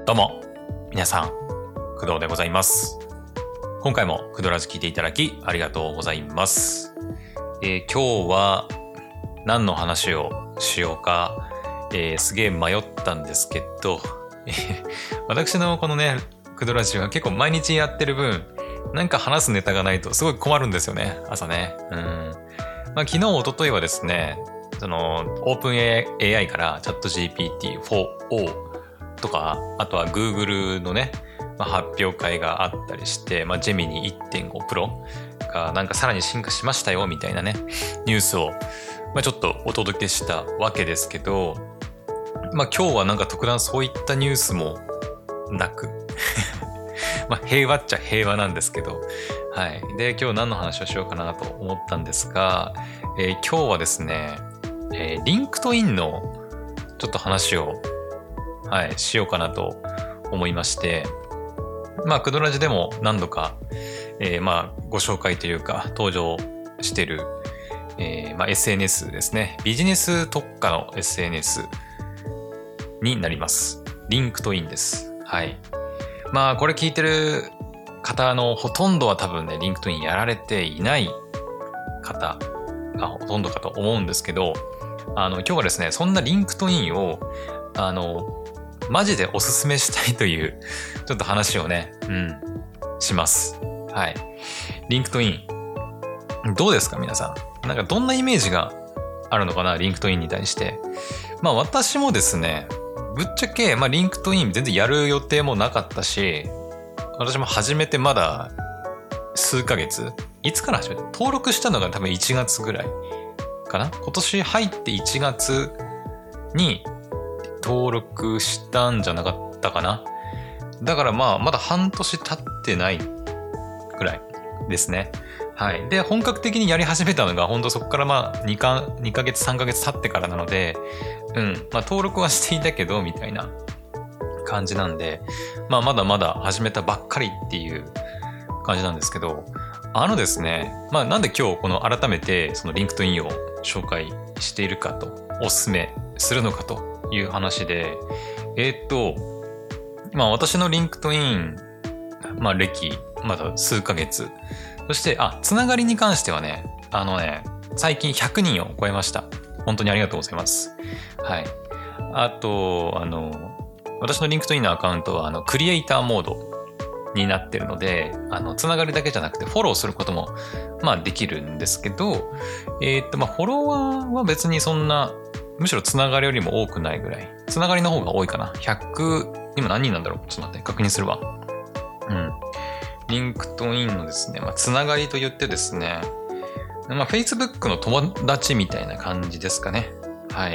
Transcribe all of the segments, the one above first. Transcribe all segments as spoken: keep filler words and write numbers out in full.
どうも、皆さん、工藤でございます。今回も工藤ラジ聞いていただきありがとうございます。えー、今日は何の話をしようか、えー、すげえ迷ったんですけど、えー、私のこのね、工藤ラジは結構毎日やってる分、なんか話すネタがないとすごい困るんですよね、朝ね。うん。まあ、昨日、一昨日はですね、その、オープン エーアイ からチャット ジーピーティーフォーオー とか、あとは Google のね、まあ、発表会があったりして、まあ、ジェミニ いってんご Pro がなんかさらに進化しましたよみたいなね、ニュースを、まあ、ちょっとお届けしたわけですけど、まあ今日はなんか特段そういったニュースもなく、まあ平和っちゃ平和なんですけど、はい。で、今日何の話をしようかなと思ったんですが、えー、今日はですね、えー、リンクトインのちょっと話をはい、しようかなと思いまして、まあ、クドラジでも何度か、えー、まあ、ご紹介というか、登場してる、えー、まあ、エスエヌエス ですね。ビジネス特化の エスエヌエス になります。リンクトインです。はい。まあ、これ聞いてる方のほとんどは多分ね、リンクトインやられていない方がほとんどかと思うんですけど、あの、今日はですね、そんなリンクトインを、あの、マジでおすすめしたいという、ちょっと話をね、うん、します。はい。リンクトイン。どうですか皆さん。なんかどんなイメージがあるのかなリンクトインに対して。まあ私もですね、ぶっちゃけ、まあリンクトイン全然やる予定もなかったし、私も始めてまだ数ヶ月いつから始めた登録したのが多分いちがつぐらいかな今年入っていちがつに登録したんじゃなかったかな。だからまあまだ半年経ってないくらいですね。はい。で、本格的にやり始めたのが本当そこからまあ2か、にかげつさんかげつ経ってからなので、うん。まあ登録はしていたけどみたいな感じなんで、まあまだまだ始めたばっかりっていう感じなんですけど、あのですね、まあなんで今日この改めてそのリンクトインを紹介しているかと、おすすめするのかという話で、えー、っと、まあ私のリンクトイン、まあ歴、まだ数ヶ月。そして、あ、つながりに関してはね、あのね、最近ひゃくにんを超えました。本当にありがとうございます。はい。あと、あの、私のリンクトインのアカウントは、あの、クリエイターモードになってるので、あの、つながりだけじゃなくてフォローすることも、まあできるんですけど、えー、っと、まあフォロワーは別にそんな、むしろつながりよりも多くないぐらい。つながりの方が多いかな。ひゃく、今何人なんだろうちょっと待って、確認するわ。うん。リンクトインのですね、まあ、つながりと言ってですね、まあ、Facebook の友達みたいな感じですかね。はい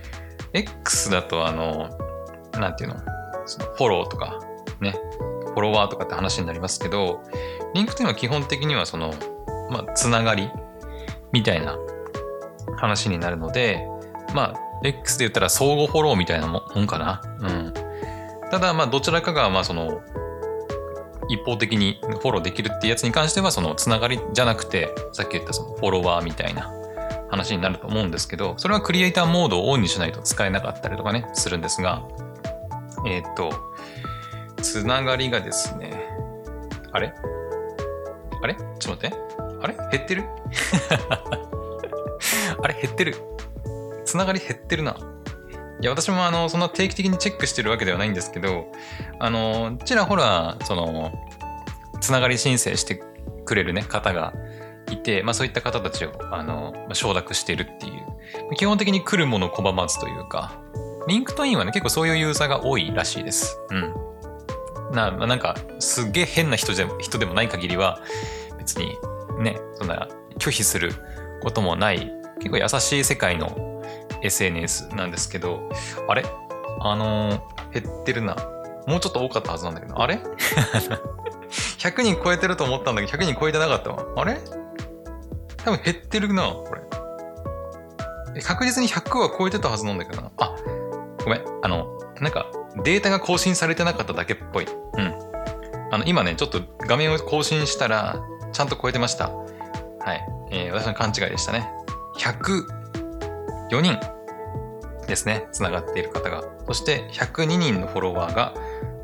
。X だと、あの、なんていうのそのフォローとか、ね、フォロワーとかって話になりますけど、リンクトインは基本的にはその、まあ、つながりみたいな話になるので、まあ、X で言ったら相互フォローみたいなもんかな。うん。ただ、まあ、どちらかが、まあ、その、一方的にフォローできるっていうやつに関しては、その、つながりじゃなくて、さっき言ったその、フォロワーみたいな話になると思うんですけど、それはクリエイターモードをオンにしないと使えなかったりとかね、するんですが、えっと、つながりがですね、あれあれちょっと待って。あれ減ってるあれ減ってる。つながり減ってるな。いや、私もあの、そんな定期的にチェックしてるわけではないんですけど、あの、ちらほら、その、つながり申請してくれるね、方がいて、まあそういった方たちを、あの、承諾しているっていう。基本的に来るもの拒まずというか、リンクトインはね、結構そういうユーザーが多いらしいです。うん。な、なんか、すっげえ変な人で人でもない限りは、別にね、そんな拒否することもない、結構優しい世界のエスエヌエス なんですけど、あれあのー、減ってるな。もうちょっと多かったはずなんだけど、あれひゃくにん超えてると思ったんだけど、ひゃくにん超えてなかったわ。あれ多分減ってるな、これ。確実にひゃくは超えてたはずなんだけどな。あ、ごめん。あの、なんか、データが更新されてなかっただけっぽい。うん。あの、今ね、ちょっと画面を更新したら、ちゃんと超えてました。はい。えー、私の勘違いでしたね。ひゃくよにんですね。つながっている方が。そしてひゃくににんのフォロワーが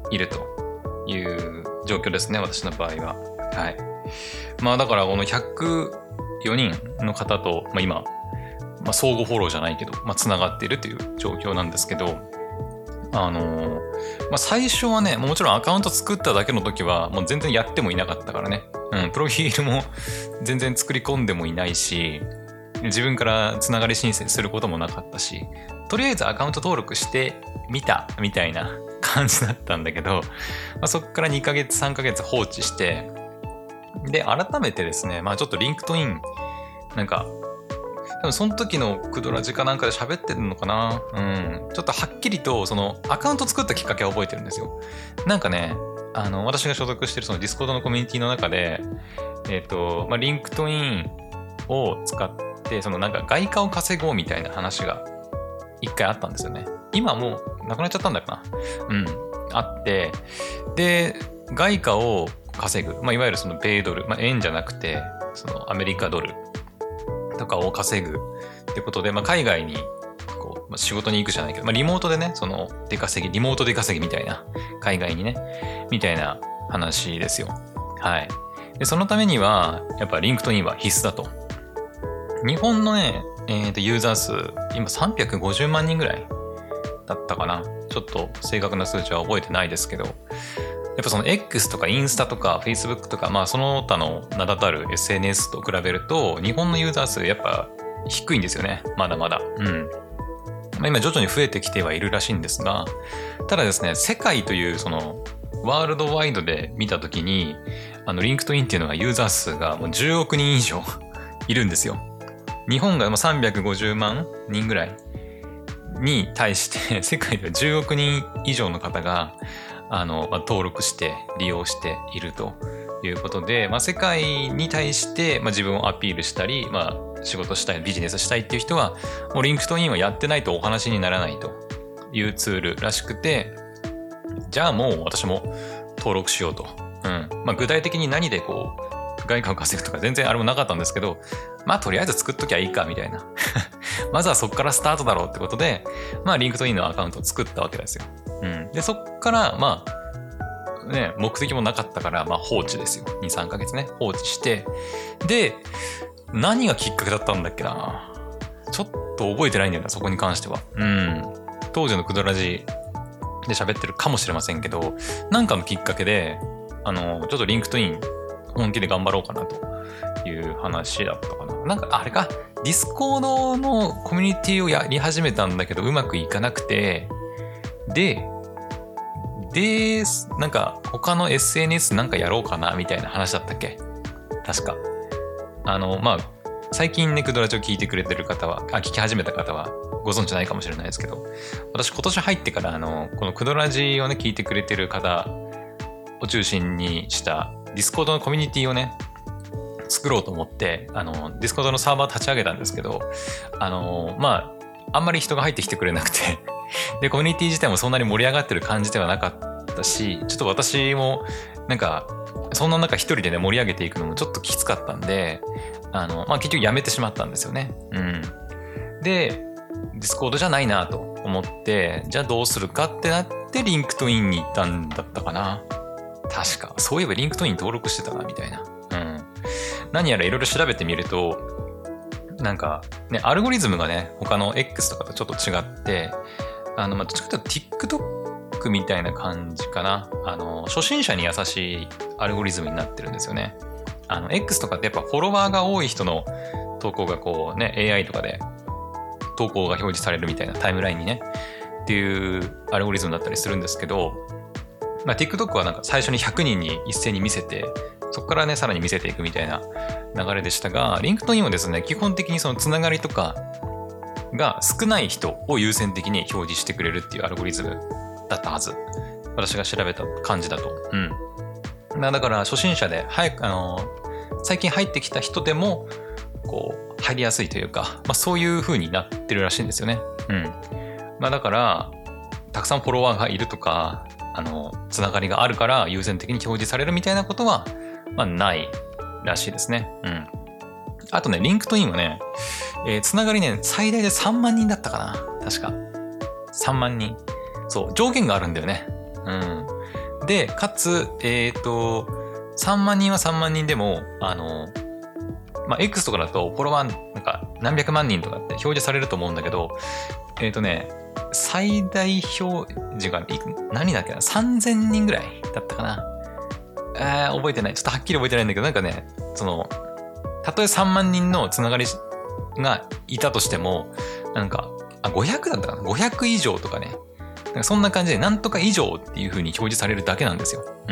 いるという状況ですね、私の場合は。はい。まあだからこのひゃくよにんの方と、まあ、今、まあ、相互フォローじゃないけど、まあ、つながっているという状況なんですけど、あのー、まあ、最初はね、もちろんアカウント作っただけの時は、もう全然やってもいなかったからね。うん、プロフィールも全然作り込んでもいないし、自分からつながり申請することもなかったし、とりあえずアカウント登録してみたみたいな感じだったんだけど、まあ、そこからにかげつさんかげつ放置して、で改めてですね、まあちょっとリンクトインなんか多分その時のクドラジかなんかで喋ってるのかな、うん、ちょっとはっきりとそのアカウント作ったきっかけは覚えてるんですよ。なんかね、あの私が所属してるそのディスコードのコミュニティの中で、えっとまあリンクトインを使ってそのなんか外貨を稼ごうみたいな話が一回あったんですよね。今もうなくなっちゃったんだよな。うん、あって、で外貨を稼ぐ、まあ、いわゆるその米ドル、まあ、円じゃなくてそのアメリカドルとかを稼ぐってことで、まあ、海外にこう、まあ、仕事に行くじゃないけど、まあ、リモートでね、その出稼ぎ、リモート出稼ぎみたいな、海外にね、みたいな話ですよ。はい。で、そのためには、やっぱリンクトインは必須だと。日本のね、えーと、ユーザー数、今さんびゃくごじゅうまんにんぐらいだったかな。ちょっと正確な数値は覚えてないですけど、やっぱその X とかインスタとか Facebook とか、まあその他の名だたる エスエヌエス と比べると、日本のユーザー数やっぱ低いんですよね。まだまだ。うん。まあ、今徐々に増えてきてはいるらしいんですが、ただですね、世界というそのワールドワイドで見たときに、あのリンクトインっていうのがユーザー数がもうじゅうおくにん以上いるんですよ。日本がさんびゃくごじゅうまんにんぐらいに対して世界ではじゅうおくにん以上の方があの、まあ、登録して利用しているということで、まあ、世界に対して、まあ、自分をアピールしたり、まあ、仕事したいビジネスしたいっていう人はもうリンクトインはやってないとお話にならないというツールらしくて、じゃあもう私も登録しようと、うんまあ、具体的に何でこう外貨を稼ぐとか全然あれもなかったんですけど、まあとりあえず作っときゃいいかみたいなまずはそこからスタートだろうってことで、まあリンクトインのアカウントを作ったわけですよ。うん、でそっからまあね目的もなかったからまあ放置ですよ。にさんかげつね放置して、で何がきっかけだったんだっけな、ちょっと覚えてないんだよな、そこに関しては。うん当時のクドラジで喋ってるかもしれませんけど、なんかのきっかけであのちょっとリンクトイン本気で頑張ろうかなという話だったかな。なんかあれか、ディスコードのコミュニティをやり始めたんだけどうまくいかなくて、ででなんか他の エスエヌエス なんかやろうかなみたいな話だったっけ、確か。あのまあ最近ねクドラジを聞いてくれてる方はあ聞き始めた方はご存知ないかもしれないですけど、私今年入ってからあのこのクドラジをね聞いてくれてる方を中心にしたディスコードのコミュニティをね作ろうと思ってあのディスコードのサーバー立ち上げたんですけど、あのまああんまり人が入ってきてくれなくてでコミュニティ自体もそんなに盛り上がってる感じではなかったし、ちょっと私もなんかそんな中一人でね盛り上げていくのもちょっときつかったんで、あのまあ結局やめてしまったんですよね。うんでディスコードじゃないなと思って、じゃあどうするかってなってリンクトインに行ったんだったかな。確かそういえばリンクトイン登録してたなみたいな。うん。何やらいろいろ調べてみると、なんかねアルゴリズムがね他の X とかとちょっと違って、あのまあどっちかというと TikTok みたいな感じかな。あの初心者に優しいアルゴリズムになってるんですよね。あの X とかってやっぱフォロワーが多い人の投稿がこうね エーアイ とかで投稿が表示されるみたいなタイムラインにねっていうアルゴリズムだったりするんですけど、まあ、TikTok はなんか最初にひゃくにんに一斉に見せて、そこからねさらに見せていくみたいな流れでしたが、リンクトインはですね基本的にそのつながりとかが少ない人を優先的に表示してくれるっていうアルゴリズムだったはず、私が調べた感じだと。うんだから初心者で早くあの最近入ってきた人でもこう入りやすいというか、まあ、そういう風になってるらしいんですよね。うんまあ、だからたくさんフォロワーがいるとかあのつながりがあるから優先的に表示されるみたいなことは、まあ、ないらしいですね。うんあとねリンクトインはね、えー、つながりね最大でさんまんにんだったかな、確かさんまんにん。そう上限があるんだよね。うんで、かつ、えっと、さんまんにんはさんまんにんでも、あの、まあ、X とかだとフォロワーなんか何百万人とかって表示されると思うんだけど、えっとね、最大表示が何だっけな、さんぜんにんぐらいだったかな。えー、覚えてない。ちょっとはっきり覚えてないんだけど、なんかね、その、たとえさんまんにんのつながりがいたとしても、なんか、あ、ごひゃくだったかな ?ごひゃく 以上とかね。なんかそんな感じで、なんとか以上っていう風に表示されるだけなんですよ。うん。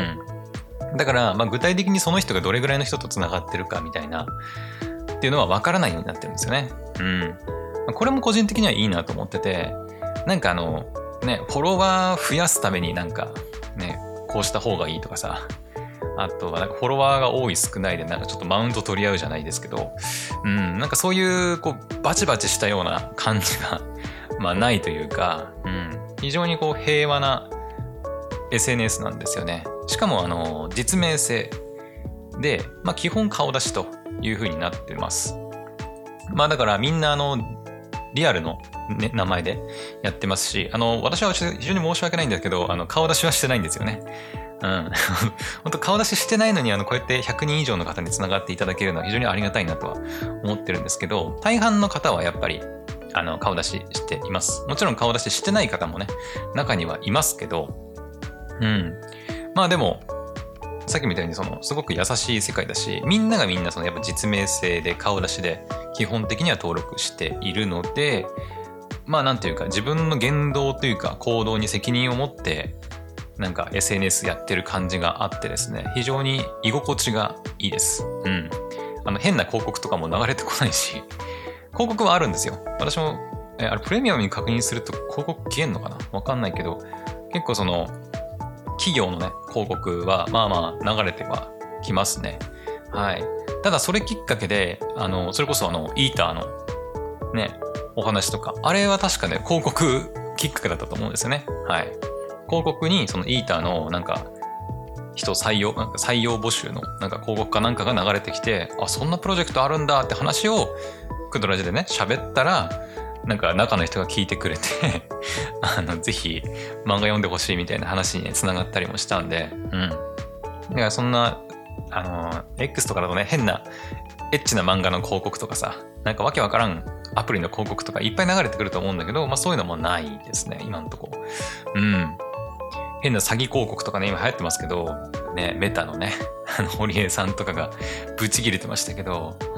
だから、まあ、具体的にその人がどれぐらいの人とつながってるかみたいな、っていうのは分からないようになってるんですよね。うん。これも個人的にはいいなと思ってて、なんかあの、ね、フォロワー増やすためになんか、ね、こうした方がいいとかさ、あとはなんかフォロワーが多い少ないでなんかちょっとマウント取り合うじゃないですけど、うん、なんかそういうこうバチバチしたような感じがまあないというか、うん、非常にこう平和な エスエヌエス なんですよね。しかもあの実名制で、まあ基本顔出しという風になってます。まあだからみんなあのリアルの、ね、名前でやってますし、あの私は非常に申し訳ないんですけど、あの顔出しはしてないんですよね。うん、本当顔出ししてないのにあのこうやってひゃくにん以上の方につながっていただけるのは非常にありがたいなとは思ってるんですけど、大半の方はやっぱりあの顔出ししています。もちろん顔出ししてない方もね中にはいますけど、うん、まあでもさっきみたいにそのすごく優しい世界だし、みんながみんなそのやっぱ実名制で顔出しで基本的には登録しているので、まあなんていうか自分の言動というか行動に責任を持ってなんか エスエヌエス やってる感じがあってですね、非常に居心地がいいです。うん。あの変な広告とかも流れてこないし、広告はあるんですよ。私も、え、あれプレミアムに確認すると広告消えんのかな？わかんないけど、結構その企業のね、広告はまあまあ流れてはきますね。はい。ただそれきっかけで、あの、それこそあの、イーターのね、お話とか、あれは確かね、広告きっかけだったと思うんですよね。はい。広告にそのイーターのなんか人採用、なんか採用募集のなんか広告かなんかが流れてきて、あ、そんなプロジェクトあるんだって話をクドラジでね、喋ったら、なんか中の人が聞いてくれてあの、ぜひ漫画読んでほしいみたいな話にね、繋がったりもしたんで、うん。だからそんな、あの、X とかだとね、変な、エッチな漫画の広告とかさ、なんかわけわからんアプリの広告とかいっぱい流れてくると思うんだけど、まあそういうのもないですね、今のところ。うん。変な詐欺広告とかね、今流行ってますけど、ね、メタのね、あの、堀江さんとかがブチ切れてましたけど、うん。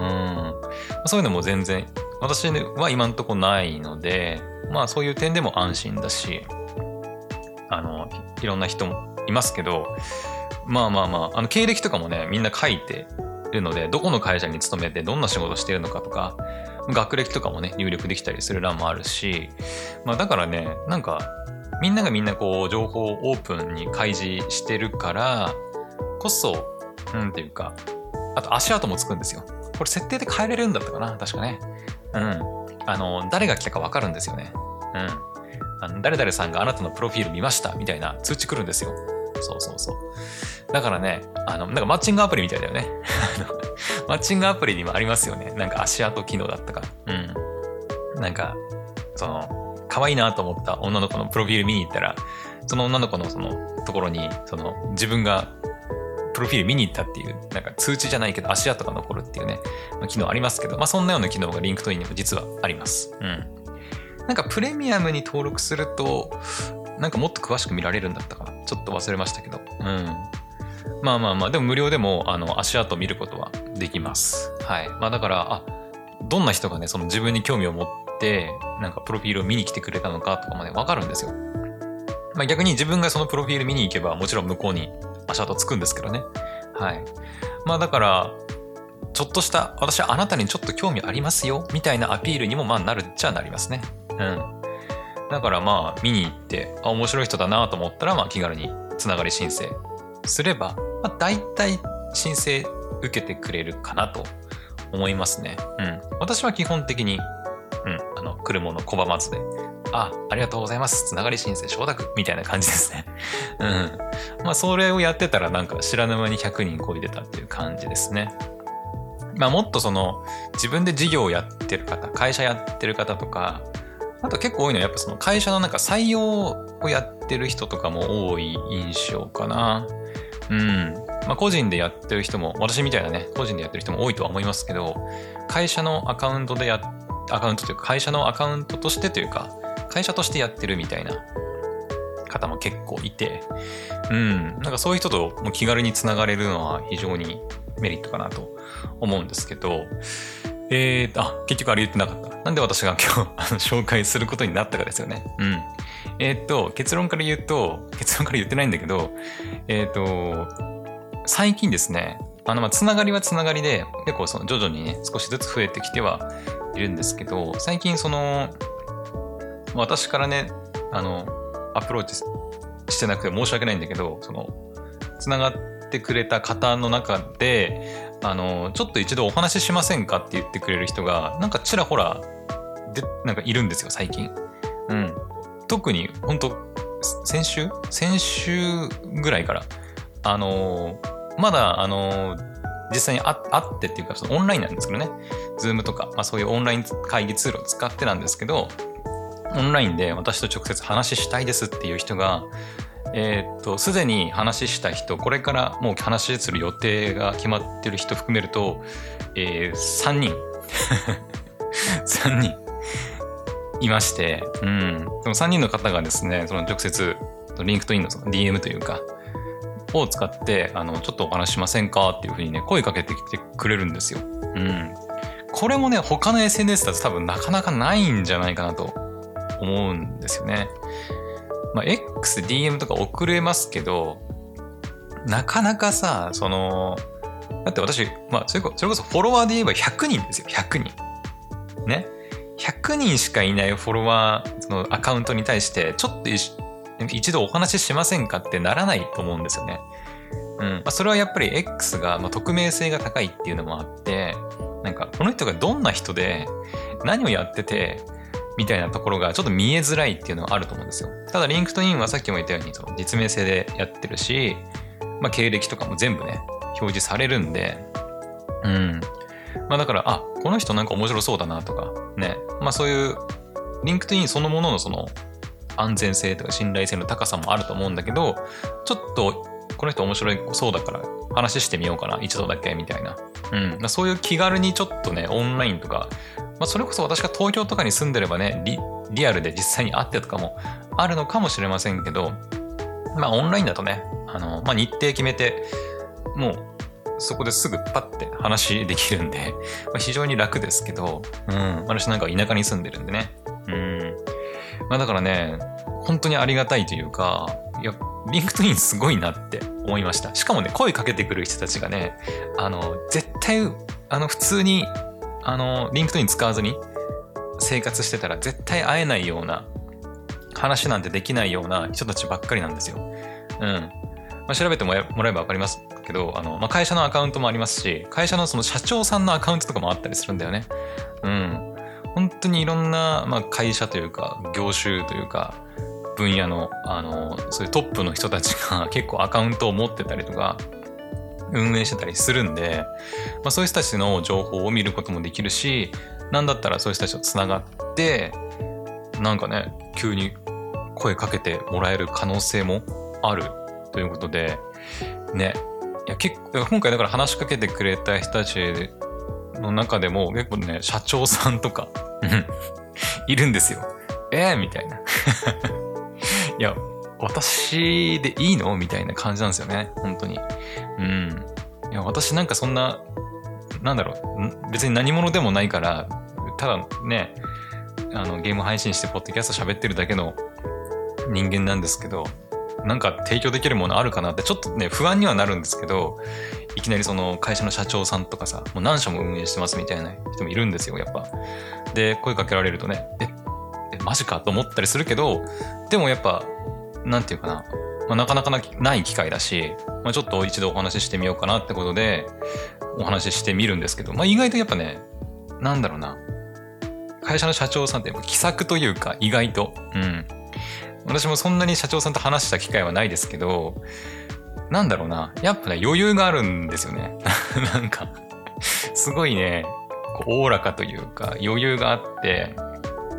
そういうのも全然、私は今のところないので、まあそういう点でも安心だし、あの、いろんな人もいますけど、まあまあまあ、あの、経歴とかもね、みんな書いてるので、どこの会社に勤めてどんな仕事してるのかとか、学歴とかもね、入力できたりする欄もあるし、まあだからね、なんか、みんながみんなこう、情報をオープンに開示してるからこそ、なんていうか、あと足跡もつくんですよ。これ設定で変えれるんだったかな、確かね。うん。あの、誰が来たかわかるんですよね。うん。あの誰々さんがあなたのプロフィール見ましたみたいな通知来るんですよ。そうそうそう。だからね、あの、なんかマッチングアプリみたいだよね。マッチングアプリにもありますよね。なんか足跡機能だったか。うん。なんか、その、可愛いなと思った女の子のプロフィール見に行ったら、その女の子のそのところに、その自分がプロフィール見に行ったっていう、なんか通知じゃないけど足跡が残るっていうね、機能ありますけど、まあそんなような機能がリンクトインにも実はあります。うん。なんかプレミアムに登録すると、なんかもっと詳しく見られるんだったかな。ちょっと忘れましたけど。うん。まあまあまあ、でも無料でも、あの、足跡見ることはできます。はい。まあだから、あ、どんな人がね、その自分に興味を持って、なんかプロフィールを見に来てくれたのかとかまでわかるんですよ。まあ逆に自分がそのプロフィール見に行けば、もちろん向こうに足跡つくんですけどね。はい。まあだから、ちょっとした、私はあなたにちょっと興味ありますよ、みたいなアピールにもまあなるっちゃなりますね。うん。だからまあ見に行って、あ、面白い人だなと思ったら、まあ気軽につながり申請すれば、まあ大体申請受けてくれるかなと思いますね。うん。私は基本的に、うん、あの、来るもの拒まずで、あ、ありがとうございます。つながり申請承諾みたいな感じですね。うん。まあそれをやってたらなんか知らぬ間にひゃくにん超えてたっていう感じですね。まあもっとその自分で事業をやってる方、会社やってる方とか、 あと結構多いのはやっぱその会社のなんか採用をやってる人とかも多い印象かな。うん。まあ個人でやってる人も、私みたいなね、個人でやってる人も多いとは思いますけど、会社のアカウントでや、アカウントというか会社のアカウントとしてというか、会社としてやってるみたいな方も結構いて、うん。なんかそういう人とも気軽につながれるのは非常にメリットかなと思うんですけど、えー、あ、結局あれ言ってなかった。なんで私が今日あの紹介することになったかですよね。うん。えー、っと、結論から言うと、結論から言ってないんだけど、えー、っと、最近ですね、あの、ま、つながりはつながりで、結構その徐々にね、少しずつ増えてきてはいるんですけど、最近その、私からね、あの、アプローチしてなくて申し訳ないんだけど、その、つながってくれた方の中で、あの、ちょっと一度お話ししませんかって言ってくれる人が、なんかちらほら、で、なんかいるんですよ、最近。うん。特に、ほんと、先週先週ぐらいから、あの、まだ、あの、実際に会ってっていうか、そのオンラインなんですけどね、ズームとか、まあそういうオンライン会議ツールを使ってなんですけど、オンラインで私と直接話したいですっていう人が、えー、っと、すでに話した人、これからもう話する予定が決まってる人含めると、えー、さんにん。さんにんいまして、うん。そのさんにんの方がですね、その直接、リンクトインのその ディーエム というか、を使って、あの、ちょっとお話しませんかっていうふうにね、声かけてきてくれるんですよ。うん。これもね、他の エスエヌエス だと多分なかなかないんじゃないかなと思うんですよね。まあ、X、ディーエム とか送れますけど、なかなかさ、その、だって私、まあ、それこそ、それこそフォロワーで言えばひゃくにんですよ、ひゃくにん。ね。ひゃくにんしかいないフォロワー、そのアカウントに対して、ちょっと一度お話ししませんかってならないと思うんですよね。うん。まあ、それはやっぱり X が、まあ、匿名性が高いっていうのもあって、なんか、この人がどんな人で、何をやってて、みたいなところがちょっと見えづらいっていうのはあると思うんですよ。ただ、リンクトインはさっきも言ったように、その実名制でやってるし、まあ、経歴とかも全部ね、表示されるんで、うん。まあ、だから、あ、この人なんか面白そうだなとか、ね。まあ、そういう、リンクトインそのもののその、安全性とか信頼性の高さもあると思うんだけど、ちょっと、この人面白いそうだから話してみようかな、一度だけ、みたいな。うん。まあ、そういう気軽にちょっとね、オンラインとか、まあ、それこそ私が東京とかに住んでればね、リ、リアルで実際に会ってとかもあるのかもしれませんけど、まあオンラインだとね、あの、まあ日程決めて、もうそこですぐパッて話できるんで、まあ、非常に楽ですけど、うん、私なんか田舎に住んでるんでね。うん。まあだからね、本当にありがたいというか、いや、リンクトインすごいなって思いました。しかもね、声かけてくる人たちがね、あの、絶対、あの、普通に、あの、リンクトイン使わずに生活してたら絶対会えないような、話なんてできないような人たちばっかりなんですよ。うん。まあ、調べてもらえばわかりますけど、あの、まあ、会社のアカウントもありますし、会社のその社長さんのアカウントとかもあったりするんだよね。うん。本当にいろんな、まあ、会社というか、業種というか、分野の、あの、そういうトップの人たちが結構アカウントを持ってたりとか、運営してたりするんで、まあ、そういう人たちの情報を見ることもできるし、なんだったらそういう人たちとつながって、なんかね、急に声かけてもらえる可能性もあるということで、ね。いや、結構、今回だから話しかけてくれた人たちの中でも結構ね、社長さんとか、いるんですよ。えー、みたいな。いや、私でいいのみたいな感じなんですよね。本当に。うん。いや、私なんかそんな、なんだろう、別に何者でもないから、ただね、あの、ゲーム配信してポッドキャスト喋ってるだけの人間なんですけど、なんか提供できるものあるかなってちょっとね、不安にはなるんですけど、いきなりその会社の社長さんとかさ、もう何社も運営してますみたいな人もいるんですよ、やっぱ。で、声かけられるとね、え、えマジかと思ったりするけど、でもやっぱ、なんていうかな、まあ、なかなかない機会だし、まあ、ちょっと一度お話ししてみようかなってことで、お話ししてみるんですけど、まあ、意外とやっぱね、なんだろうな、会社の社長さんって気さくというか、意外と、うん。私もそんなに社長さんと話した機会はないですけど、なんだろうな、やっぱね、余裕があるんですよね。なんか、すごいね、こうおおらかというか、余裕があって、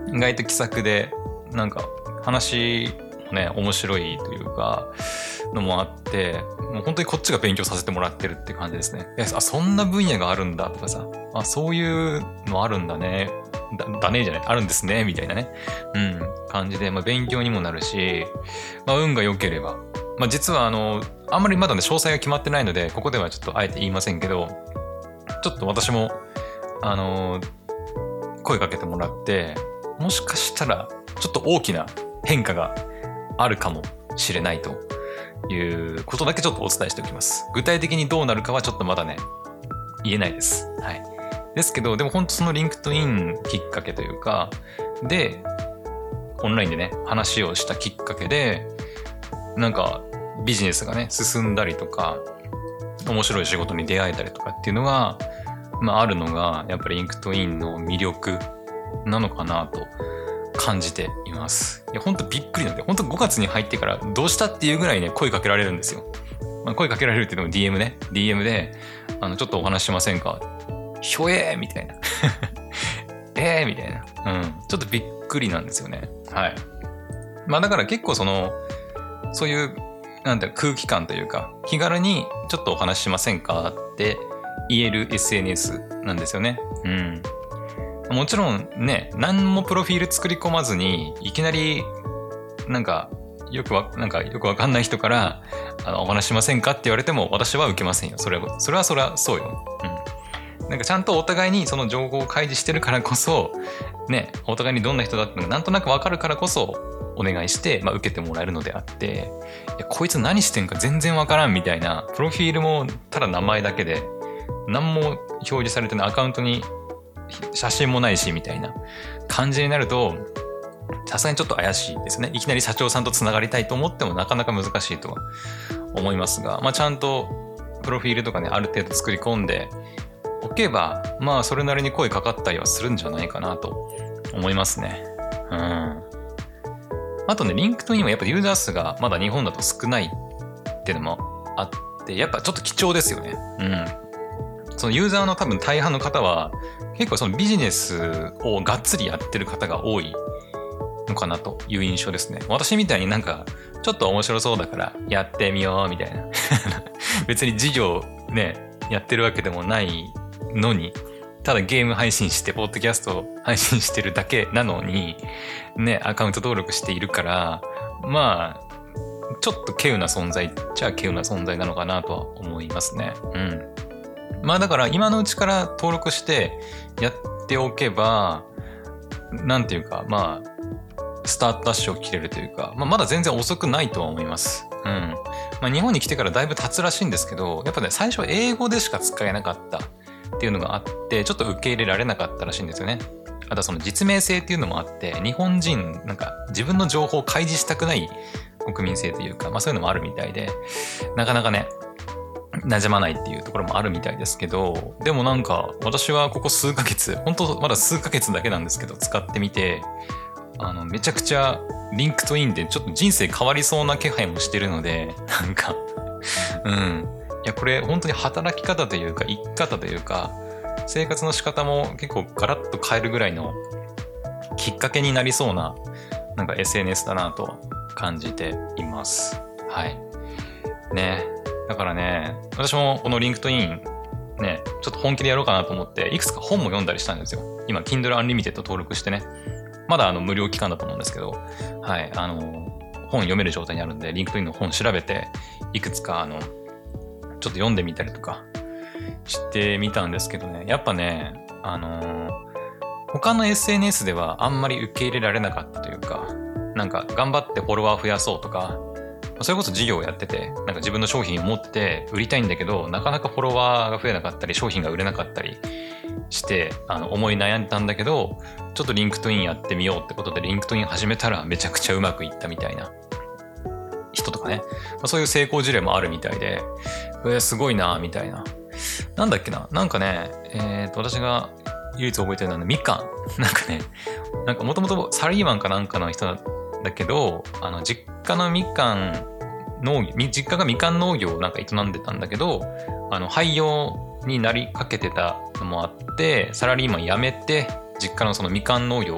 意外と気さくで、なんか話もね、面白いというか、のもあって、もう本当にこっちが勉強させてもらってるって感じですね。あ、そんな分野があるんだとかさ、あ、そういうのあるんだね。だ, だねじゃないあるんですねみたいなね、うん、感じで、まあ、勉強にもなるし、まあ、運が良ければ、まあ、実はあのあんまりまだね詳細が決まってないのでここではちょっとあえて言いませんけど、ちょっと私もあの声かけてもらって、もしかしたらちょっと大きな変化があるかもしれないということだけちょっとお伝えしておきます。具体的にどうなるかはちょっとまだね言えないです。はい。ですけど、でも本当そのリンクトインきっかけというか、で、オンラインでね、話をしたきっかけで、なんかビジネスがね、進んだりとか、面白い仕事に出会えたりとかっていうのが、まああるのが、やっぱりリンクトインの魅力なのかなと感じています。いや、本当びっくりなんで、本当ごがつに入ってからどうしたっていうぐらいね、声かけられるんですよ。まあ、声かけられるっていうのも ディーエム ね、ディーエム で、あの、ちょっとお話しませんかひょえーみたいな。えーみたいな。うん。ちょっとびっくりなんですよね。はい。まあだから結構その、そういう、なんていうか空気感というか、気軽にちょっとお話ししませんかって言える エスエヌエス なんですよね。うん。もちろんね、何もプロフィール作り込まずに、いきなり、なんか、よくわ、なんかよくわかんない人から、あの、お話しませんかって言われても、私は受けませんよ。それは、それはそれはそうよ。うん。なんかちゃんとお互いにその情報を開示してるからこそ、ね、お互いにどんな人だってのがなんとなくわかるからこそ、お願いして、まあ、受けてもらえるのであって、いやこいつ何してんか全然わからんみたいな、プロフィールもただ名前だけで、何も表示されてないアカウントに写真もないしみたいな感じになると、さすがにちょっと怪しいですね。いきなり社長さんとつながりたいと思ってもなかなか難しいとは思いますが、まあ、ちゃんとプロフィールとかね、ある程度作り込んでおけば、まあそれなりに声かかったりはするんじゃないかなと思いますね。うん。あとね、リンクトインはやっぱユーザー数がまだ日本だと少ないっていうのもあって、やっぱちょっと貴重ですよね。うん。そのユーザーの多分大半の方は結構そのビジネスをがっつりやってる方が多いのかなという印象ですね。私みたいになんかちょっと面白そうだからやってみようみたいな。別に事業ね、やってるわけでもないのに、ただゲーム配信して、ポッドキャスト配信してるだけなのに、ね、アカウント登録しているから、まあ、ちょっと稀有な存在っちゃ稀有な存在なのかなとは思いますね。うん。まあだから今のうちから登録してやっておけば、なんていうか、まあ、スタートダッシュを切れるというか、まあまだ全然遅くないとは思います。うん。まあ日本に来てからだいぶ経つらしいんですけど、やっぱね、最初は英語でしか使えなかったっていうのがあって、ちょっと受け入れられなかったらしいんですよね。あとはその実名性っていうのもあって、日本人、なんか自分の情報を開示したくない国民性というか、まあそういうのもあるみたいで、なかなかね、馴染まないっていうところもあるみたいですけど、でもなんか私はここ数ヶ月、本当まだ数ヶ月だけなんですけど、使ってみて、あの、めちゃくちゃリンクトインでちょっと人生変わりそうな気配もしてるので、なんか、うん。いや、これ本当に働き方というか、生き方というか、生活の仕方も結構ガラッと変えるぐらいのきっかけになりそうな、なんか エスエヌエス だなと感じています。はい。ね。だからね、私もこのリンクトイン、ね、ちょっと本気でやろうかなと思って、いくつか本も読んだりしたんですよ。今、Kindle Unlimited 登録してね。まだあの無料期間だと思うんですけど、はい、あの、本読める状態にあるんで、リンクトインの本調べて、いくつかあの、ちょっと読んでみたりとかしてみたんですけどね、やっぱね、あの、他の エスエヌエス ではあんまり受け入れられなかったというか、なんか頑張ってフォロワー増やそうとか、それこそ事業をやってて、なんか自分の商品を持って売りたいんだけど、なかなかフォロワーが増えなかったり、商品が売れなかったりして、あの、思い悩んだんだけど、ちょっとリンクトインやってみようってことで、リンクトイン始めたらめちゃくちゃうまくいったみたいな人とかね。まあ、そういう成功事例もあるみたいで、えー、すごいなみたいな。なんだっけななんかね、えっと、私が唯一覚えてるのはみかん。なんかね、なんかもともとサラリーマンかなんかの人だけど、あの、実家のみかん農業、実家がみかん農業をなんか営んでたんだけど、あの、廃業になりかけてたのもあって、サラリーマン辞めて、実家のそのみかん農業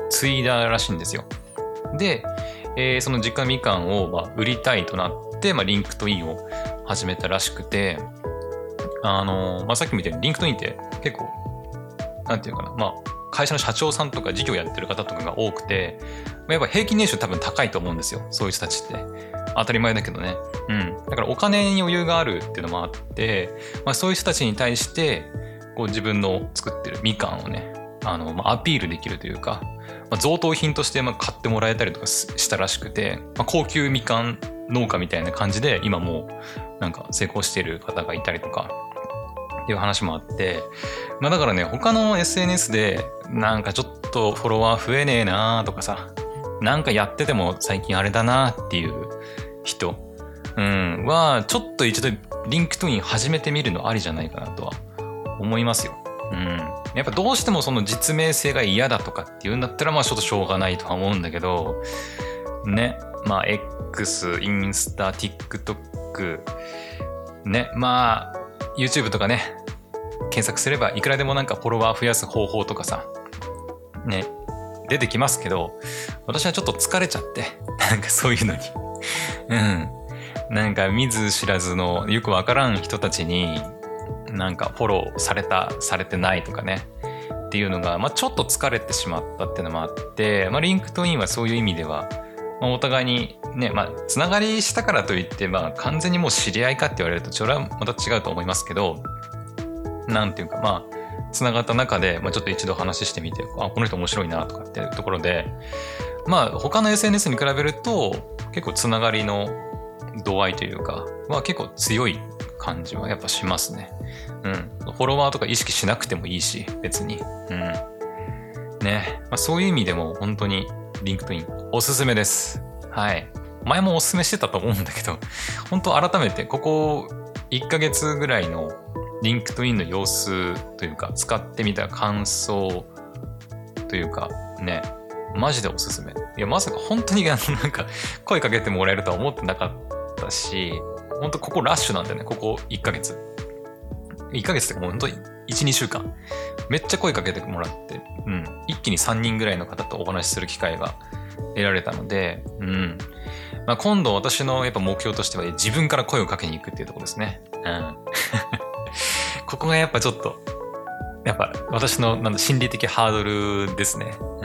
継いだらしいんですよ。で、えー、その実家のみかんをまあ売りたいとなって、まあ、リンクトインを始めたらしくて、あのーまあ、さっきも言ったようにリンクトインって結構なんていうかな、まあ、会社の社長さんとか事業やってる方とかが多くて、やっぱ平均年収多分高いと思うんですよ。そういう人たちって。当たり前だけどね。うん。だからお金に余裕があるっていうのもあって、まあ、そういう人たちに対して、こう自分の作ってるみかんをね、あの、まあ、アピールできるというか、まあ、贈答品としてまあ買ってもらえたりとかしたらしくて、まあ、高級みかん農家みたいな感じで今もうなんか成功している方がいたりとかっていう話もあって、まあだからね、他の エスエヌエス でなんかちょっとフォロワー増えねえなーとかさ、なんかやってても最近あれだなっていう人、うん、はちょっと一度リンクトイン始めてみるのありじゃないかなとは思いますよ。うん、やっぱどうしてもその実名性が嫌だとかっていうんだったらまあちょっとしょうがないとは思うんだけどね、まあ X、インスタ、TikTok ね、まあ YouTube とかね検索すればいくらでもなんかフォロワー増やす方法とかさね出てきますけど、私はちょっと疲れちゃってなんかそういうのにうんなんか見ず知らずのよくわからん人たちになんかフォローされたされてないとかねっていうのが、まあ、ちょっと疲れてしまったっていうのもあって、まあ、リンクトインはそういう意味では、まあ、お互いにね、まあ、つながりしたからといって、まあ、完全にもう知り合いかって言われるとそれはまた違うと思いますけど、なんていうかまあつながった中で、まあ、ちょっと一度話してみて、あこの人面白いなとかっていうところで、まあ他の エスエヌエス に比べると結構つながりの度合いというかは結構強い感じはやっぱしますね。うん。フォロワーとか意識しなくてもいいし、別に。うん。ね。まあ、そういう意味でも本当にリンクトインおすすめです。はい。前もおすすめしてたと思うんだけど、本当改めてここいっかげつぐらいのリンクトインの様子というか、使ってみた感想というか、ね。マジでおすすめ。いや、まさか本当になんか声かけてもらえるとは思ってなかったし、本当ここラッシュなんだよね、ここいっかげつ。いっかげつってもう本当にいち、にしゅうかん。めっちゃ声かけてもらって、うん。一気にさんにんぐらいの方とお話しする機会が得られたので、うん。まあ、今度私のやっぱ目標としては自分から声をかけに行くっていうところですね。うん。ここがやっぱちょっと、やっぱ私のなんだ心理的ハードルですね。うん。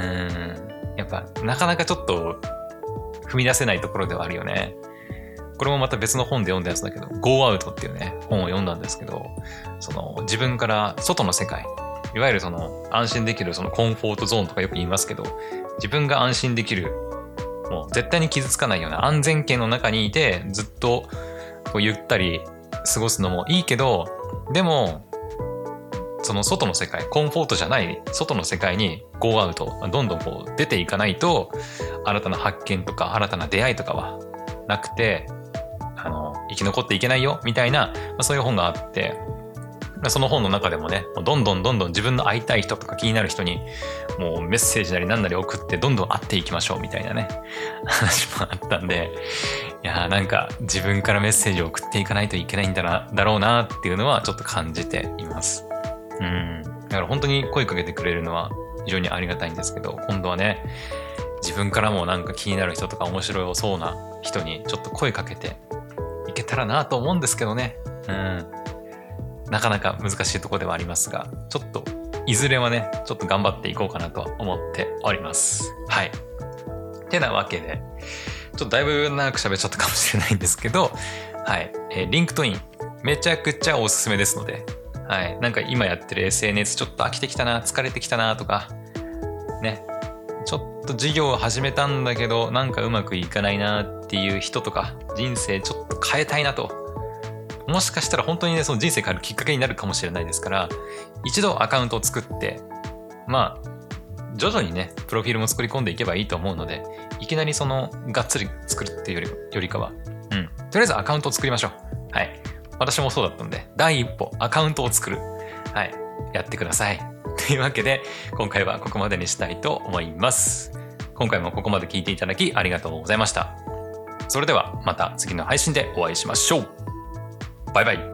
やっぱなかなかちょっと踏み出せないところではあるよね。これもまた別の本で読んだやつだけど、Go Out っていうね、本を読んだんですけど、その自分から外の世界、いわゆるその安心できるそのコンフォートゾーンとかよく言いますけど、自分が安心できる、もう絶対に傷つかないような安全圏の中にいて、ずっとこうゆったり過ごすのもいいけど、でも、その外の世界、コンフォートじゃない外の世界に Go Out、どんどんこう出ていかないと、新たな発見とか新たな出会いとかはなくて、あの生き残っていけないよみたいな、まあ、そういう本があって、その本の中でもね、どんどんどんどん自分の会いたい人とか気になる人にもうメッセージなり何なり送ってどんどん会っていきましょうみたいなね話もあったんで、いやーなんか自分からメッセージを送っていかないといけないんだなだろうなっていうのはちょっと感じています。うん、だから本当に声かけてくれるのは非常にありがたいんですけど、今度はね自分からもなんか気になる人とか面白そうな人にちょっと声かけていけたらなと思うんですけどね。うん。なかなか難しいところではありますが、ちょっといずれはね、ちょっと頑張っていこうかなと思っております。はい。てなわけで、ちょっとだいぶ長く喋っちゃったかもしれないんですけど、はい。えー、リンクトイン、めちゃくちゃおすすめですので、はい。なんか今やってる エスエヌエス ちょっと飽きてきたな、疲れてきたなとか、ね。ちょっと事業を始めたんだけど、なんかうまくいかないなっていう人とか、人生ちょっと変えたいなと。もしかしたら本当にね、その人生変えるきっかけになるかもしれないですから、一度アカウントを作って、まあ、徐々にね、プロフィールも作り込んでいけばいいと思うので、いきなりその、がっつり作るっていうより、よりかは、うん。とりあえずアカウントを作りましょう。はい。私もそうだったので、第一歩、アカウントを作る。はい。やってください。というわけで、今回はここまでにしたいと思います。今回もここまで聞いていただきありがとうございました。それではまた次の配信でお会いしましょう。バイバイ。